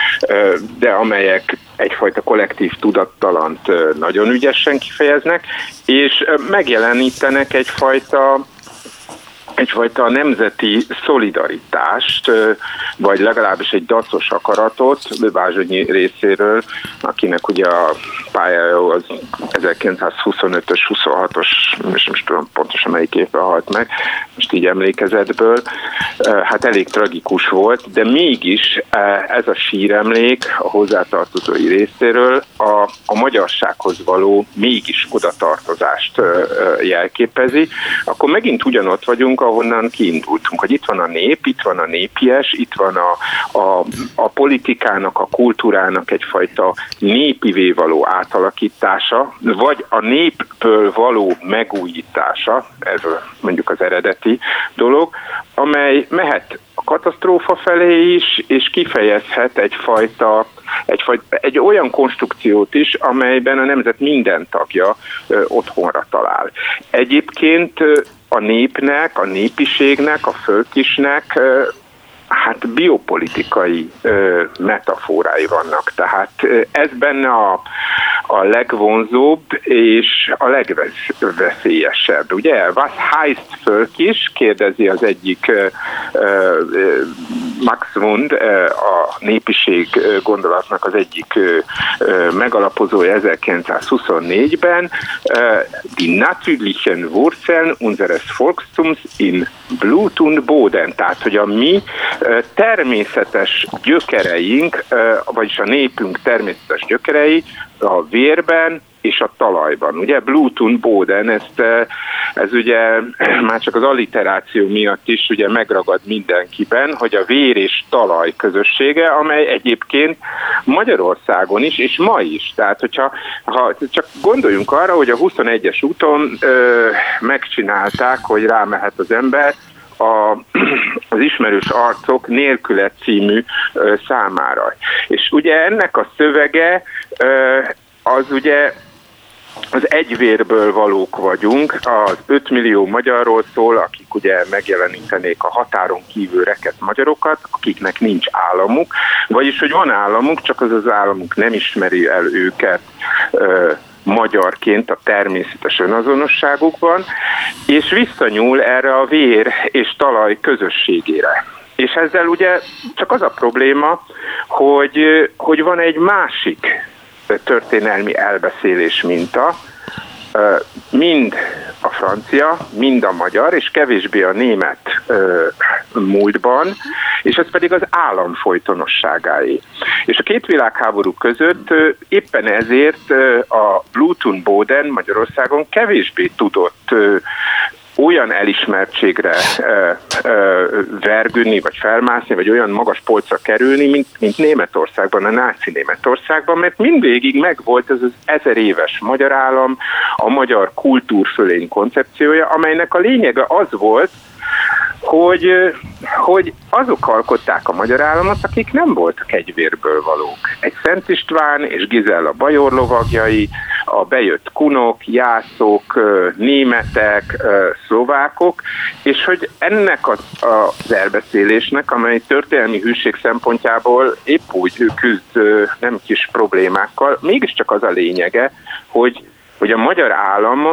de amelyek egyfajta kollektív tudattalant nagyon ügyesen kifejeznek, és megjelenítenek egyfajta egyfajta nemzeti szolidaritást, vagy legalábbis egy dacos akaratot Vázsonyi részéről, akinek ugye a pályája az ezerkilencszázhuszonötös, huszonhatos, és most tudom pontosan melyik évben halt meg, most így emlékezetből, hát elég tragikus volt, de mégis ez a síremlék a hozzátartozói részéről a, a magyarsághoz való mégis odatartozást jelképezi, akkor megint ugyanott vagyunk, ahonnan kiindultunk, hogy itt van a nép, itt van a népies, itt van a, a, a politikának, a kultúrának egyfajta népivé való átalakítása, vagy a népből való megújítása, ez a, mondjuk az eredeti dolog, amely mehet a katasztrófa felé is, és kifejezhet egyfajta, egyfajta egy olyan konstrukciót is, amelyben a nemzet minden tagja ö, otthonra talál. Egyébként ö, a népnek, a népiségnek, a fölkisnek ö, hát biopolitikai ö, metaforái vannak. Tehát ö, ez benne a, a legvonzóbb és a legveszélyesebb. Ugye, was heißt Völkisch? Kérdezi az egyik ö, ö, Max Mund, ö, a népiség gondolatnak az egyik ö, ö, megalapozója ezerkilencszázhuszonnégyben. Ö, die natürlichen Wurzeln unseres Volkstums in Blut und Boden. Tehát, hogy a mi természetes gyökereink, vagyis a népünk természetes gyökerei a vérben és a talajban. Ugye Blut und Boden, ezt, ez ugye már csak az alliteráció miatt is ugye megragad mindenkiben, hogy a vér és talaj közössége, amely egyébként Magyarországon is, és ma is. Tehát, hogyha ha csak gondoljunk arra, hogy a huszonegyes úton ö, megcsinálták, hogy rámehet az ember A, az ismerős arcok nélküle című ö, számára. És ugye ennek a szövege ö, az ugye az egyvérből valók vagyunk, az öt millió magyarról szól, akik ugye megjelenítenék a határon kívül rekedt magyarokat, akiknek nincs államuk, vagyis hogy van államuk, csak az az államuk nem ismeri el őket ö, magyarként a természetes önazonosságukban, és visszanyúl erre a vér és talaj közösségére. És ezzel ugye csak az a probléma, hogy, hogy van egy másik történelmi elbeszélés minta, mind a francia, mind a magyar, és kevésbé a német múltban, és ez pedig az állam folytonosságáé. És a két világháború között éppen ezért a Bluetooth Boden Magyarországon kevésbé tudott olyan elismertségre ö, ö, vergődni, vagy felmászni, vagy olyan magas polcra kerülni, mint, mint Németországban, a náci Németországban, mert mindvégig megvolt ez az ezer éves magyar állam, a magyar kultúrfölény koncepciója, amelynek a lényege az volt, hogy, hogy azok alkották a magyar államot, akik nem voltak egyvérből valók. Egy Szent István és Gizella bajor lovagjai, a bejött kunok, jászok, németek, szlovákok, és hogy ennek az, az elbeszélésnek, amely történelmi hűség szempontjából épp úgy küzd nem kis problémákkal, mégiscsak az a lényege, hogy hogy a magyar állam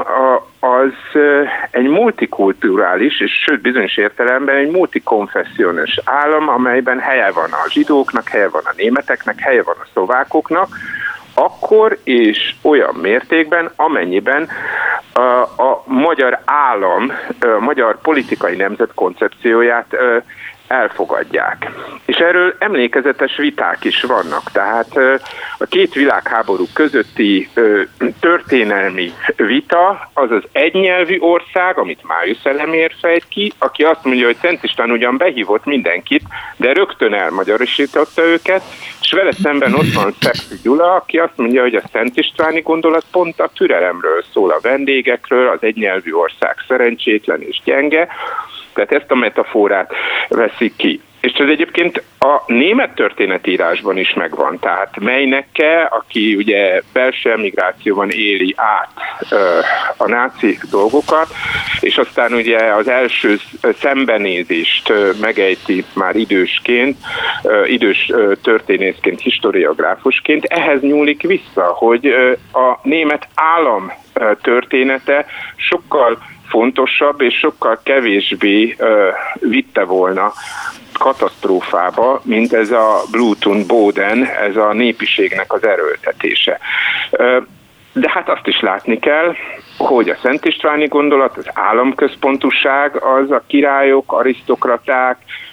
az egy multikulturális, és sőt bizonyos értelemben egy multikonfessionális állam, amelyben helye van a zsidóknak, helye van a németeknek, helye van a szlovákoknak, akkor és olyan mértékben, amennyiben a, a magyar állam, a magyar politikai nemzet koncepcióját elfogadják. És erről emlékezetes viták is vannak. Tehát a két világháború közötti történelmi vita az az egynyelvű ország, amit Májusz Elemér fejt ki, aki azt mondja, hogy Szent István ugyan behívott mindenkit, de rögtön elmagyarosította őket, és vele szemben ott van Szepsi Gyula, aki azt mondja, hogy a Szent Istváni gondolat pont a türelemről szól, a vendégekről, az egynyelvű ország szerencsétlen és gyenge, tehát ezt a metaforát veszik ki. És ez egyébként a német történetírásban is megvan. Tehát Meinecke, aki ugye belső emigrációban éli át a náci dolgokat, és aztán ugye az első szembenézést megejti már idősként, idős történészként, historiográfusként, ehhez nyúlik vissza, hogy a német állam története sokkal fontosabb és sokkal kevésbé uh, vitte volna katasztrófába, mint ez a Bluetooth Boden, ez a népiségnek az erőltetése. Uh, de hát azt is látni kell, hogy a Szent Istváni gondolat, az államközpontúság, az a királyok, arisztokraták,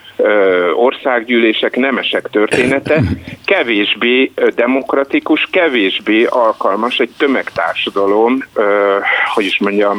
országgyűlések, nemesek története kevésbé demokratikus, kevésbé alkalmas egy tömegtársadalom, hogy is mondjam,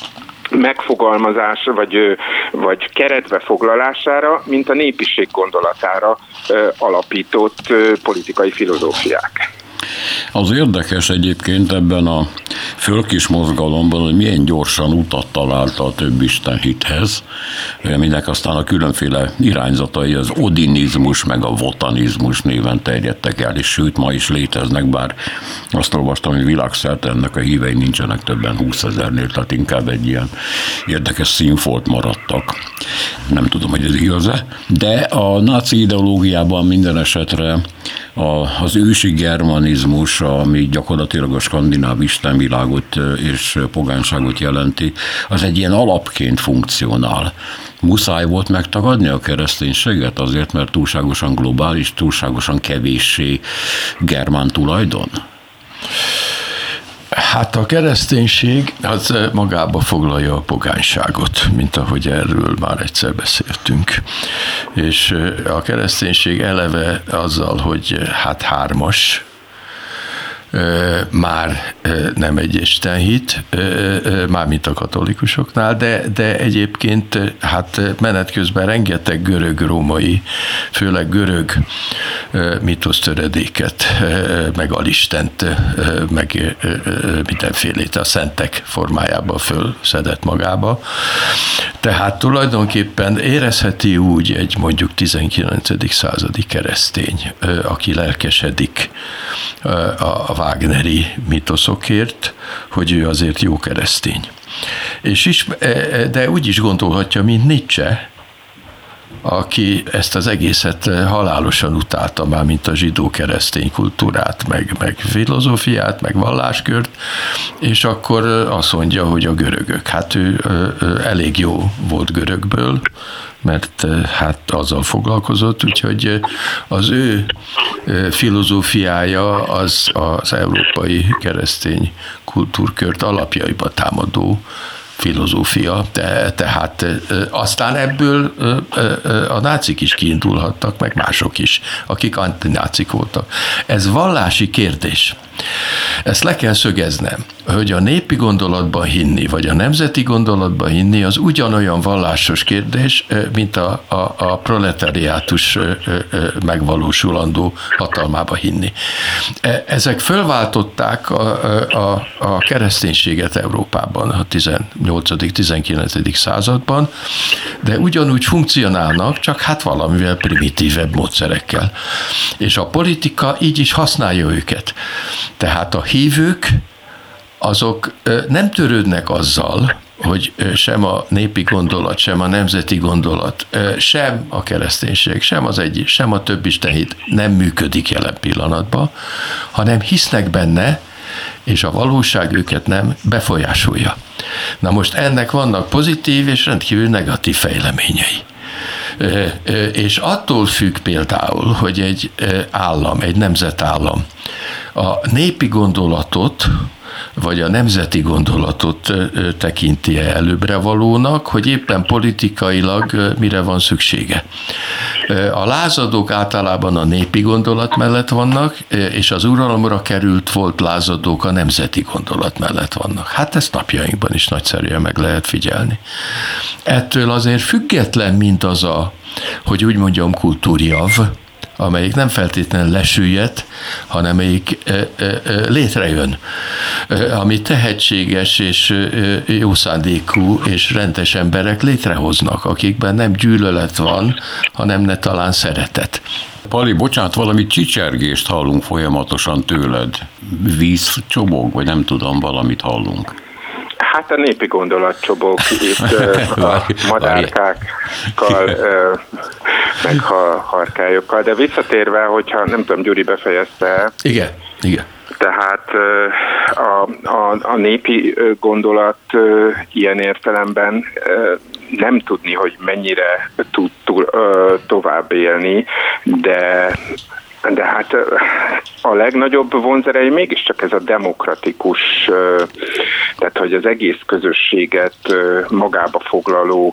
megfogalmazás vagy, vagy keretbe foglalására, mint a népiség gondolatára alapított politikai filozófiák. Az érdekes egyébként ebben a fölkis mozgalomban, hogy milyen gyorsan utat találta a több istenhithez, aminek aztán a különféle irányzatai, az odinizmus meg a votanizmus néven terjedtek el, és sőt ma is léteznek, bár azt olvastam, hogy világszerte ennek a hívei nincsenek többen húszezernél, tehát inkább egy ilyen érdekes színfolt maradtak. Nem tudom, hogy ez igaz-e, de a náci ideológiában minden esetre a, az ősi germanizmus, ami gyakorlatilag a skandináv istenvilágot és pogányságot jelenti, az egy ilyen alapként funkcionál. Muszáj volt megtagadni a kereszténységet azért, mert túlságosan globális, túlságosan kevéssé germán tulajdon? Hát a kereszténység az magába foglalja a pogányságot, mint ahogy erről már egyszer beszéltünk. És a kereszténység eleve azzal, hogy hát hármas, már nem egy istenhit, mármint a katolikusoknál, de, de egyébként hát menet közben rengeteg görög-római, főleg görög mitosztöredéket, meg alistent, meg mindenfélét a szentek formájában fölszedett magába. Tehát tulajdonképpen érezheti úgy egy mondjuk tizenkilencedik századi keresztény, aki lelkesedik a wagneri mitoszokért, hogy ő azért jó keresztény. És is, de úgy is gondolhatja, mint Nietzsche, aki ezt az egészet halálosan utálta már, mint a zsidó-keresztény kultúrát, meg, meg filozófiát, meg valláskört, és akkor azt mondja, hogy a görögök. Hát ő, ő elég jó volt görögből, mert hát azzal foglalkozott, úgyhogy az ő filozófiája az az európai keresztény kultúrkört alapjaiba támadó filozófia, te, tehát aztán ebből a nácik is kiindulhattak, meg mások is, akik antinácik voltak. Ez vallási kérdés. Ezt le kell szögeznem, hogy a népi gondolatban hinni, vagy a nemzeti gondolatban hinni, az ugyanolyan vallásos kérdés, mint a, a, a proletariátus megvalósulandó hatalmába hinni. Ezek fölváltották a, a, a kereszténységet Európában a tizennyolcadik-tizenkilencedik században, de ugyanúgy funkcionálnak, csak hát valamivel primitívebb módszerekkel. És a politika így is használja őket. Tehát a hívők azok nem törődnek azzal, hogy sem a népi gondolat, sem a nemzeti gondolat, sem a kereszténység, sem az egy, sem a több istenhit nem működik jelen pillanatban, hanem hisznek benne, és a valóság őket nem befolyásolja. Na most ennek vannak pozitív és rendkívül negatív fejleményei. És attól függ például, hogy egy állam, egy nemzetállam a népi gondolatot, vagy a nemzeti gondolatot tekinti előbbre valónak, hogy éppen politikailag mire van szüksége. A lázadók általában a népi gondolat mellett vannak, és az uralomra került volt lázadók a nemzeti gondolat mellett vannak. Hát ezt napjainkban is nagyszerűen meg lehet figyelni. Ettől azért független mindaz a, hogy úgy mondjam, kultúrjav, amelyik nem feltétlenül lesüllyedt, hanem amelyik létrejön, ami tehetséges és jó szándékú és rendes emberek létrehoznak, akikben nem gyűlölet van, hanem ne talán szeretet. Pali, bocsánat, valami csicsergést hallunk folyamatosan tőled. Víz csobog, vagy nem tudom, valamit hallunk. Hát a népi gondolat csobog itt a madárkákkal, meg a harkályokkal, de visszatérve, hogyha nem tudom, Gyuri befejezte. Igen, igen. Tehát a, a, a népi gondolat ilyen értelemben nem tudni, hogy mennyire tud tovább élni, de De hát a legnagyobb vonzerei mégiscsak ez a demokratikus, tehát hogy az egész közösséget magába foglaló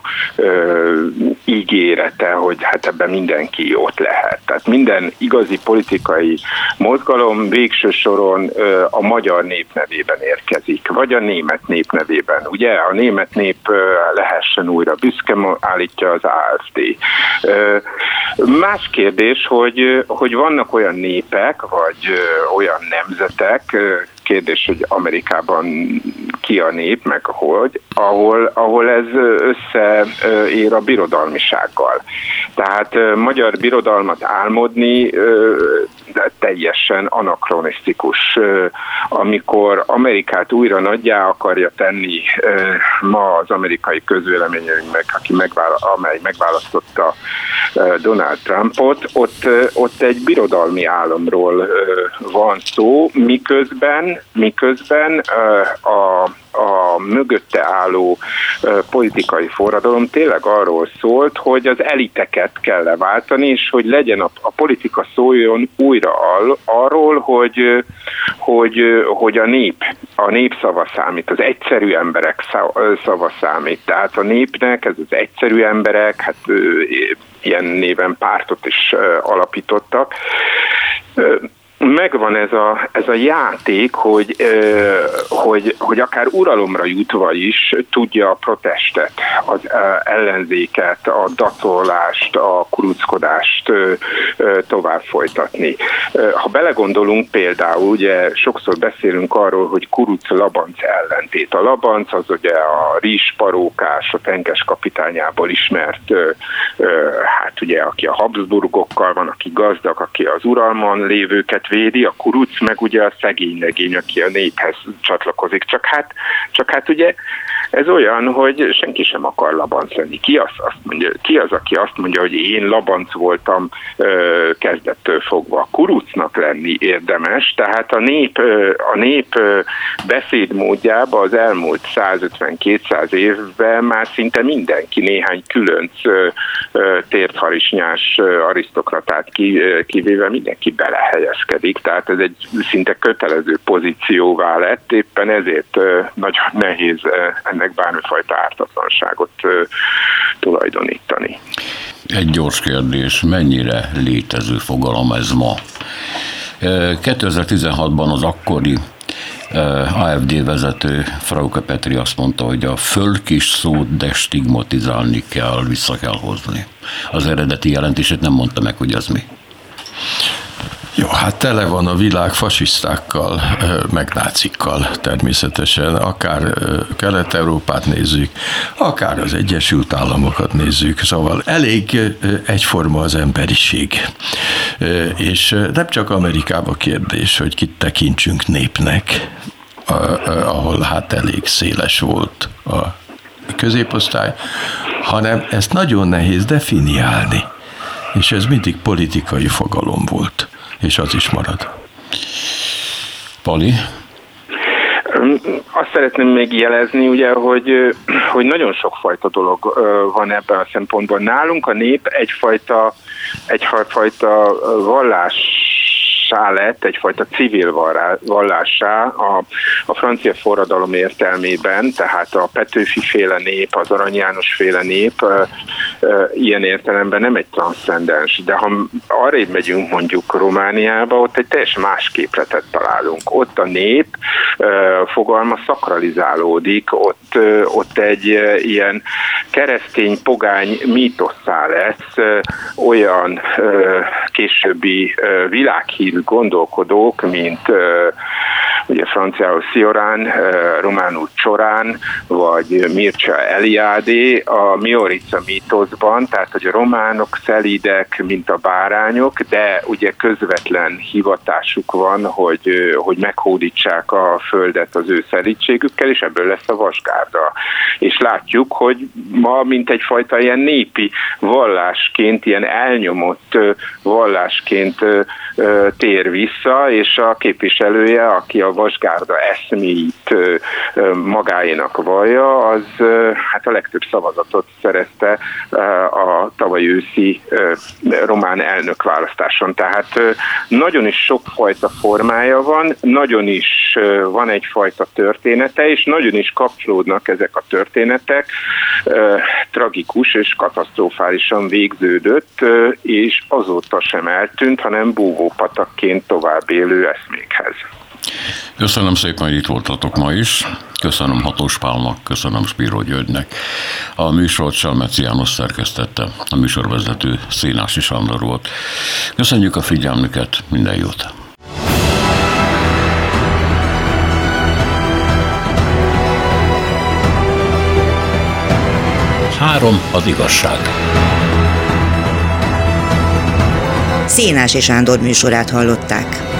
ígérete, hogy hát ebben mindenki ott lehet. Tehát minden igazi politikai mozgalom végső soron a magyar nép nevében érkezik, vagy a német nép nevében. Ugye a német nép lehessen újra büszke, állítja az á ef dé. Más kérdés, hogy, hogy vannak olyan népek, vagy olyan nemzetek, kérdés, hogy Amerikában ki a nép, meg hogy, ahol, ahol ez összeér a birodalmisággal. Tehát magyar birodalmat álmodni de teljesen anakronisztikus. Amikor Amerikát újra nagyjá akarja tenni ma az amerikai közvéleményünk, meg, aki megvála, amely megválasztotta Donald Trumpot, ott, ott egy birodalmi államról van szó, miközben, miközben a a mögötte álló politikai forradalom tényleg arról szólt, hogy az eliteket kell leváltani, és hogy legyen a, a politika szóljon újra all, arról, hogy, hogy, hogy a nép, a nép szava számít, az egyszerű emberek szava számít. Tehát a népnek, ez az egyszerű emberek, hát ilyen néven pártot is alapítottak. Megvan ez a, ez a játék, hogy, hogy, hogy akár uralomra jutva is tudja a protestet, az ellenzéket, a dacolást, a kuruckodást tovább folytatni. Ha belegondolunk például, ugye sokszor beszélünk arról, hogy kuruc-labanc ellentét. A labanc az ugye a rizsparókás, a tenkes kapitányából ismert, hát ugye aki a Habsburgokkal van, aki gazdag, aki az uralman lévőket védi, a kuruc meg ugye a szegény legény, aki a néphez csatlakozik. Csak hát, csak hát ugye ez olyan, hogy senki sem akar labanc lenni. Ki az, azt mondja, ki az, aki azt mondja, hogy én labanc voltam ö, kezdettől fogva. Kurucnak lenni érdemes, tehát a nép, ö, a nép ö, beszédmódjában az elmúlt százötven-kétszáz évben már szinte mindenki, néhány különc ö, ö, tértharisnyás ö, arisztokratát ki, ö, kivéve mindenki belehelyezkedik, tehát ez egy szinte kötelező pozícióvá lett, éppen ezért ö, nagyon nehéz ö, ennek meg bármifajta ártatlanságot tulajdonítani. Egy gyors kérdés, mennyire létező fogalom ez ma? kétezer-tizenhatban az akkori á ef dé vezető Frauke Petry azt mondta, hogy a fölkis szót destigmatizálni kell, vissza kell hozni. Az eredeti jelentését nem mondta meg, hogy az mi. Jó, hát tele van a világ fasisztákkal, meg nácikkal természetesen, akár Kelet-Európát nézzük, akár az Egyesült Államokat nézzük, szóval elég egyforma az emberiség. És nem csak Amerikában kérdés, hogy kit tekintsünk népnek, ahol hát elég széles volt a középosztály, hanem ezt nagyon nehéz definiálni, és ez mindig politikai fogalom volt. És az is marad. Pali? Azt szeretném még jelezni, ugye, hogy, hogy nagyon sokfajta dolog van ebben a szempontból. Nálunk a nép egyfajta, egyfajta vallássá lett, egyfajta civil vallássá a, a francia forradalom értelmében, tehát a Petőfi-féle nép, az Arany János-féle nép ilyen értelemben nem egy transzcendens, de ha arrébb megyünk mondjuk Romániába, ott egy teljesen más képletet találunk. Ott a nép fogalma szakralizálódik, ott, ott egy ilyen keresztény pogány mítosszá lesz olyan későbbi világhírű gondolkodók, mint ugye franciául Cioran, románul Csorán, vagy Mircea Eliade a Miorica mítoszban, tehát hogy a románok szelídek, mint a bárányok, de ugye közvetlen hivatásuk van, hogy, hogy meghódítsák a földet az ő szelídségükkel, és ebből lesz a vasgárda. És látjuk, hogy ma mint egyfajta ilyen népi vallásként, ilyen elnyomott vallásként tér vissza, és a képviselője, aki a vasgárda eszméit magáénak vallja, az hát a legtöbb szavazatot szerezte a tavaly őszi román elnökválasztáson. Tehát nagyon is sokfajta formája van, nagyon is van egyfajta története, és nagyon is kapcsolódnak ezek a történetek. Tragikus és katasztrofálisan végződött, és azóta sem eltűnt, hanem búvópatakként tovább élő eszmékhez. Köszönöm szépen, hogy itt voltatok ma is. Köszönöm Hatós Pálnak, köszönöm Spiro Györgynek. A műsort Selmeci János szerkesztette, a műsorvezető Szénási Sándor volt. Köszönjük a figyelmüket, minden jót! Három az igazság. Szénási Sándor műsorát hallották.